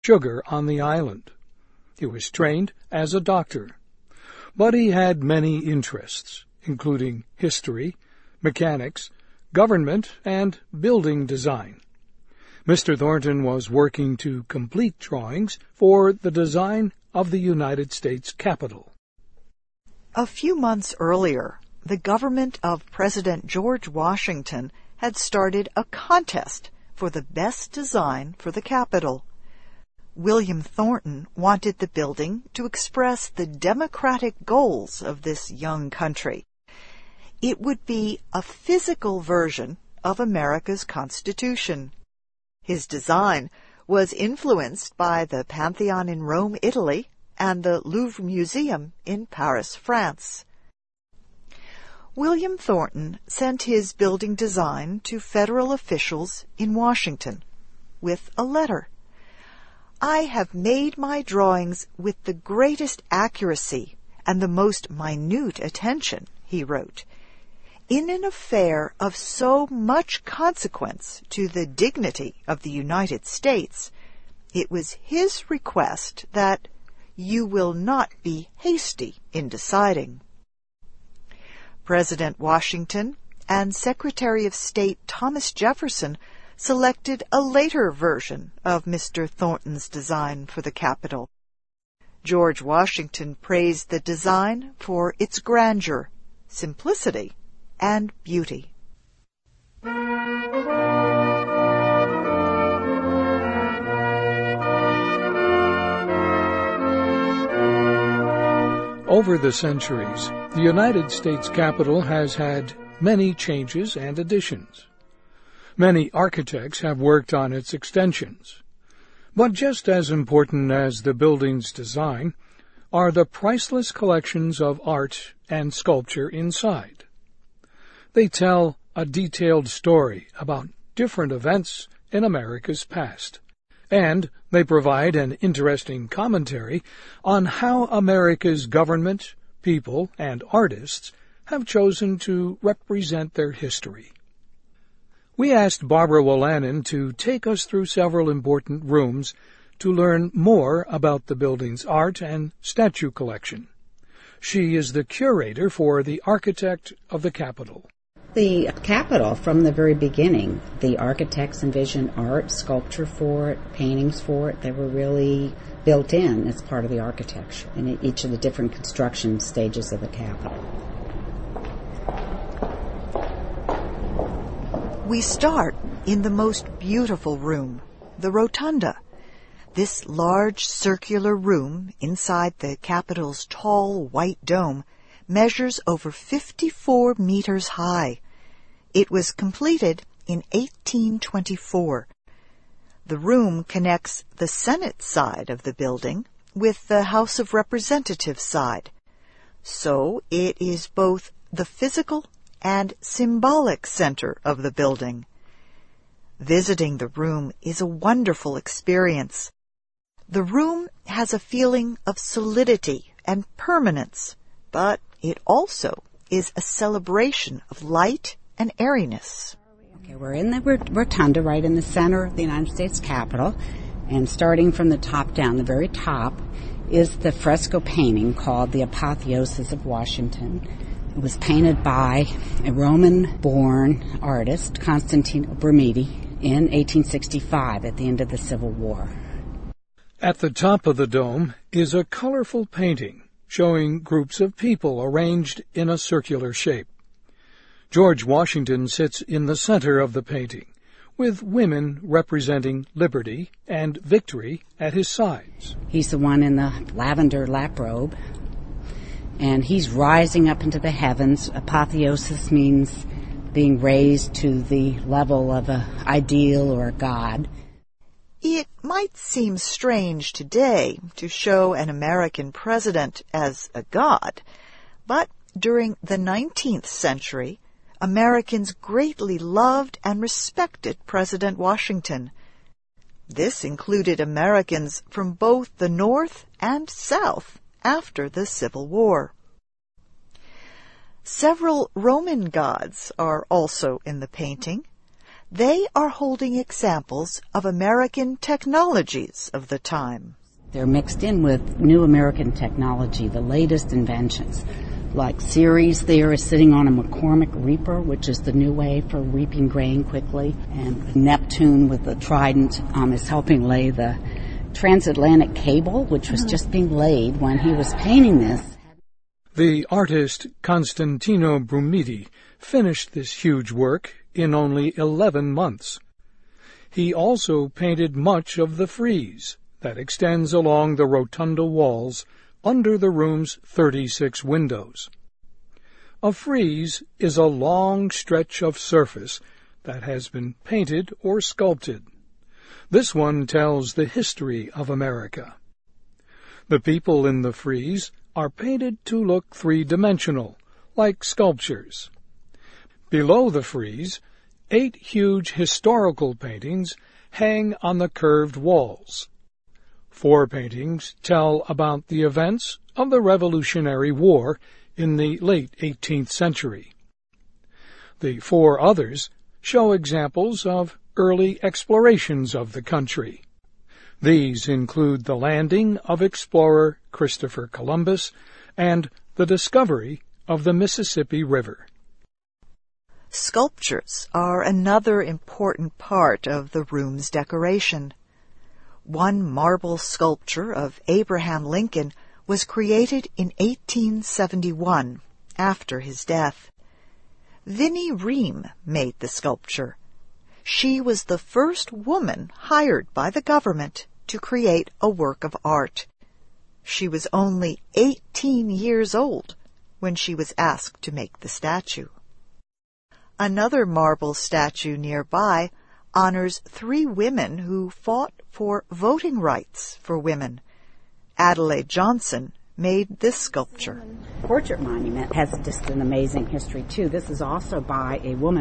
sugar on the island. He was trained as a doctor, but he had many interests, including history, mechanics, government, and building design. Mr. Thornton was working to complete drawings for the design of the United States Capitol. A few months earlier, the government of President George Washington had started a contest for the best design for the Capitol. William Thornton wanted the building to express the democratic goals of this young country. It would be a physical version of America's Constitution. His design was influenced by the Pantheon in Rome, Italy, and the Louvre Museum in Paris, France. William Thornton sent his building design to federal officials in Washington with a letter. "I have made my drawings with the greatest accuracy and the most minute attention," he wrote. "In an affair of so much consequence to the dignity of the United States, it was his request that you will not be hasty in deciding." President Washington and Secretary of State Thomas Jefferson selected a later version of Mr. Thornton's design for the Capitol. George Washington praised the design for its grandeur, simplicity, and beauty. Over the centuries, the United States Capitol has had many changes and additions. Many architects have worked on its extensions. But just as important as the building's design are the priceless collections of art and sculpture inside. They tell a detailed story about different events in America's past, and they provide an interesting commentary on how America's government, people, and artists have chosen to represent their history. We asked Barbara Wolanin to take us through several important rooms to learn more about the building's art and statue collection. She is the curator for the Architect of the Capitol. The Capitol, from the very beginning, the architects envisioned art, sculpture for it, paintings for it. They were really built in as part of the architecture in each of the different construction stages of the Capitol. We start in the most beautiful room, the Rotunda. This large circular room inside the Capitol's tall white dome measures over 54 meters high. It was completed in 1824. The room connects the Senate side of the building with the House of Representatives side. So it is both the physical and symbolic center of the building. Visiting the room is a wonderful experience. The room has a feeling of solidity and permanence, but it also is a celebration of light and airiness. Okay, we're in the Rotunda, right in the center of the United States Capitol, and starting from the top down, the very top, is the fresco painting called The Apotheosis of Washington. It was painted by a Roman-born artist, Constantino Brumidi, in 1865 at the end of the Civil War. At the top of the dome is a colorful painting showing groups of people arranged in a circular shape. George Washington sits in the center of the painting, with women representing liberty and victory at his sides. He's the one in the lavender lap robe, and he's rising up into the heavens. Apotheosis means being raised to the level of an ideal or a god. It might seem strange today to show an American president as a god, but during the 19th century, Americans greatly loved and respected President Washington. This included Americans from both the North and South after the Civil War. Several Roman gods are also in the painting. They are holding examples of American technologies of the time. They're mixed in with new American technology, the latest inventions. Like Ceres there is sitting on a McCormick reaper, which is the new way for reaping grain quickly. And Neptune with the trident is helping lay the transatlantic cable, which was just being laid when he was painting this. The artist Constantino Brumidi finished this huge work in only 11 months. He also painted much of the frieze that extends along the rotunda walls under the room's 36 windows. A frieze is a long stretch of surface that has been painted or sculpted. This one tells the history of America. The people in the frieze are painted to look three-dimensional, like sculptures. Below the frieze, 8 huge historical paintings hang on the curved walls. 4 paintings tell about the events of the Revolutionary War in the late 18th century. The 4 others show examples of early explorations of the country. These include the landing of explorer Christopher Columbus and the discovery of the Mississippi River. Sculptures are another important part of the room's decoration. One marble sculpture of Abraham Lincoln was created in 1871, after his death. Vinnie Ream made the sculpture. She was the first woman hired by the government to create a work of art. She was only 18 years old when she was asked to make the statue. Another marble statue nearby honors 3 women who fought for voting rights for women. Adelaide Johnson made this sculpture. Portrait monument has just an amazing history, too. This is also by a woman